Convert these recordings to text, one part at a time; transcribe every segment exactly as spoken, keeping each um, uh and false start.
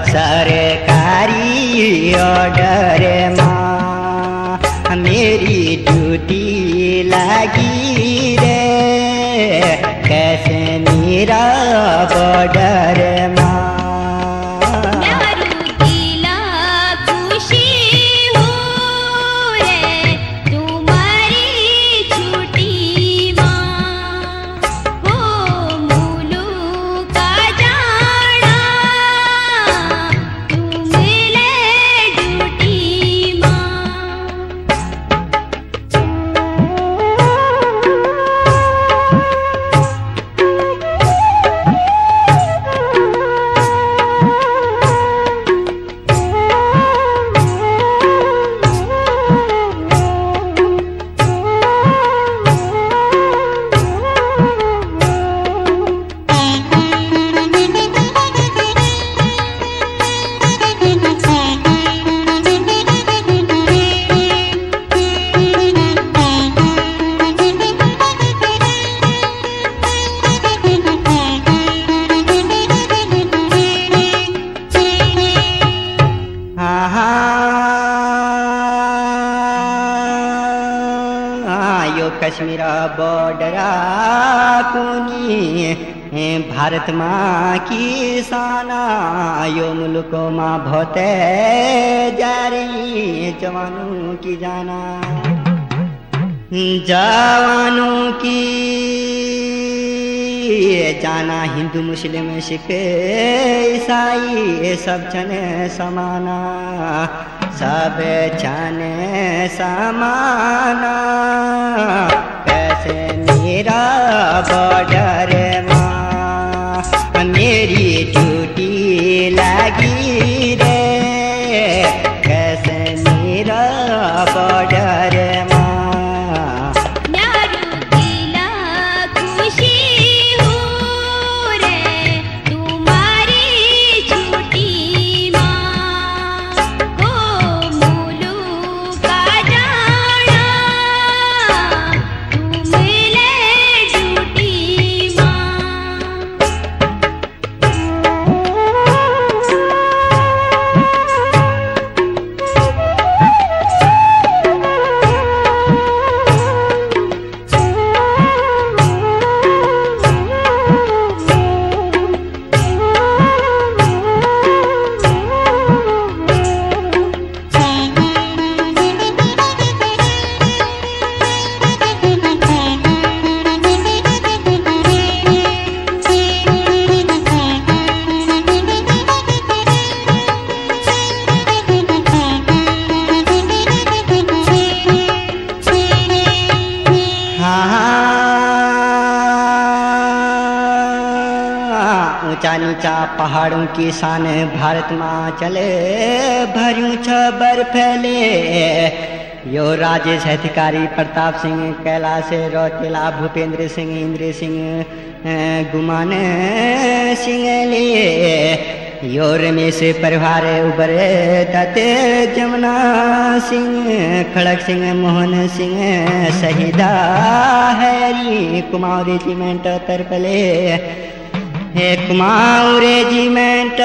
सरकारी ऑर्डर माँ मेरी ड्यूटी लगी रे कैसे मेरा बॉर्डर माँ कश्मीरा बॉर्डर कुनी भारत माँ की साना यो मुल्क माँ बहुत जा रही जवानों की जाना जवानों की जाना हिंदू मुस्लिम सिख ईसाई सब जन समाना सब जन समाना कैसे मेरा बॉर्डर माँ मेरी ड्यूटी लगी रे कैसे मेरा बॉर्डर माँ ऊंचा नीचा पहाड़ों की शान भारत माँ चले भरियों छबर फैले यो राजेश अधिकारी प्रताप सिंह कैलाश रौतेला भूपेंद्र सिंह इंद्र सिंह गुमान सिंह ले यो रमेश परिवार उबर दत्त जमुना सिंह खड़क सिंह मोहन सिंह शहीदा हैरी कुमार रेजिमेंट तरपले हे कुमार रेजिमेंट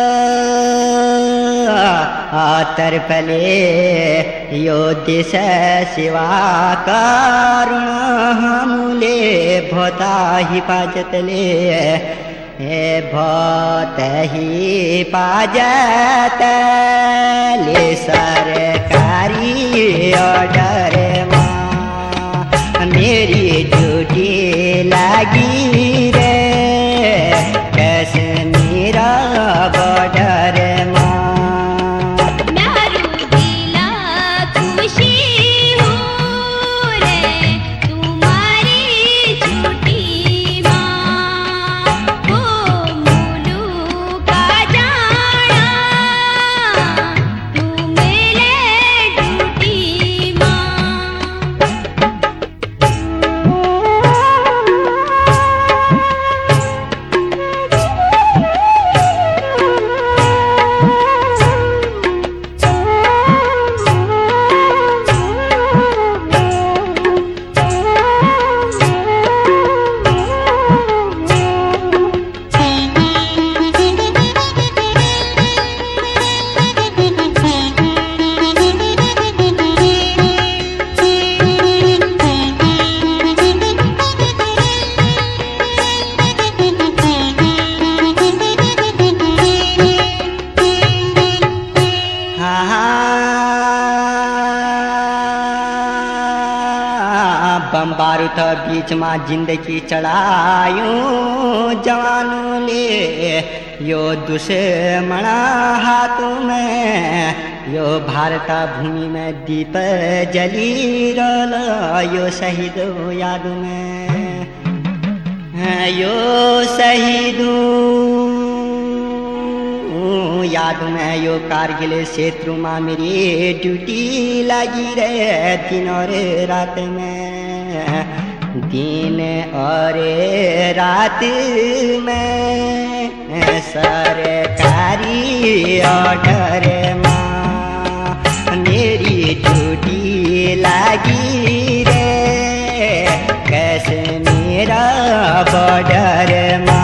तरपले यो देश सेवा करुण हमले भोता हिफाजत ले हे बहुत हिफाजत ले सरकारी ऑर्डर माँ मेरी ड्यूटी लगी रे कैसे मेरा बॉर्डर माँ भारत बीच माँ जिंदगी चढ़ायूं जवानों ले यो दुश्मना हाथों में यो भारत भूमि में दीप जली रल यो शहीद याद में यो शहीदों याद में यो कारगिल क्षेत्र में मेरी ड्यूटी लगी रहे दिन और रात में दिन और रात में सरकारी ऑर्डर माँ मेरी ड्यूटी लगी रे कैसे मेरा बॉर्डर माँ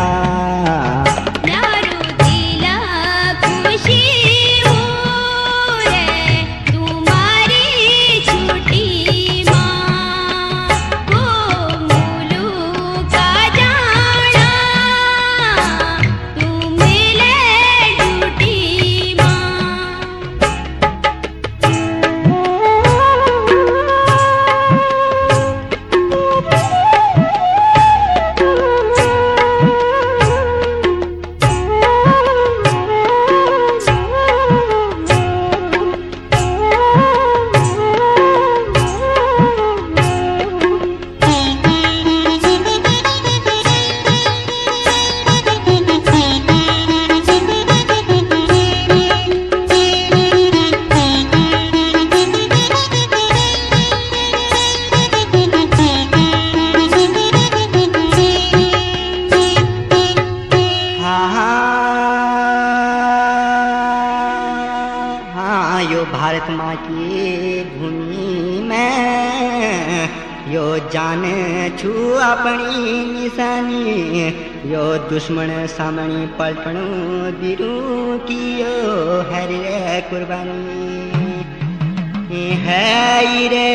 भारत माँ की भूमि में यो जाने छू अपनी निशानी यो दुश्मन सामने पलटणु दिरू की यो हरे कुर्बानी है रे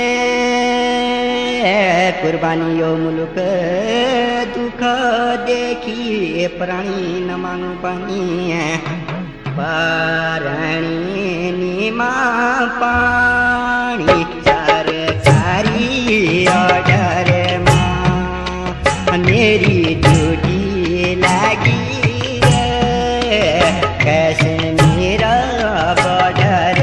कुर्बानी यो मुल्क दुख देखी प्राणी न मांगू पानी है पारणी नीमा पानी सरकारी ऑर्डर माँ मेरी ड्यूटी लगी रे कैसे मेरा बॉर्डर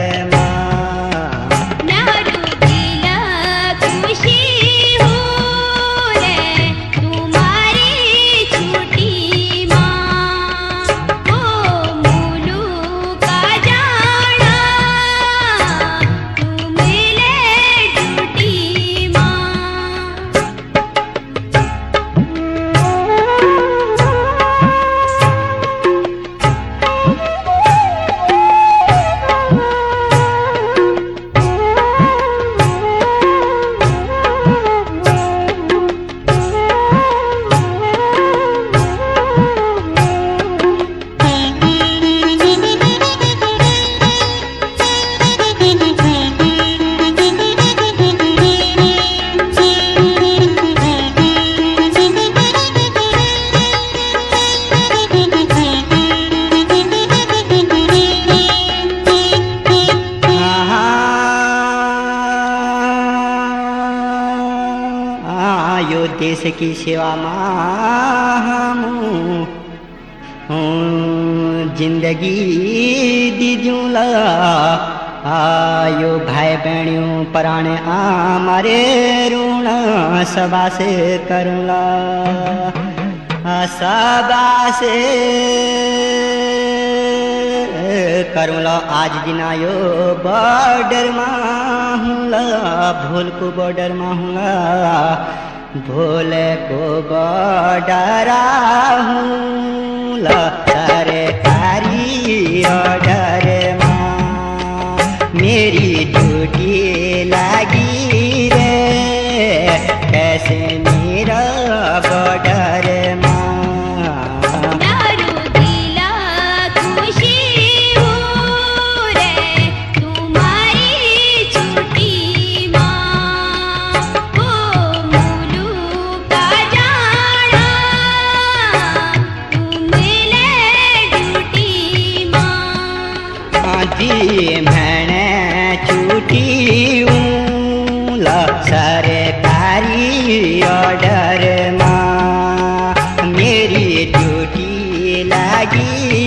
यो देश की सेवा में जिंदगी दीजूला आयो भाई बहनियों प्राण आमारे ऋण सबा से करूँला सबा से करूँला आज दिन आयो बॉर्डर में हूँला भूल को बॉर्डर में हूँला भूल को बॉर्डर हूँला सरकारी ऑर्डर में मेरी ड्यूटी लगी रे कैसे मेरा बॉर्डर में मैंने छुट्टी सरकारी लागी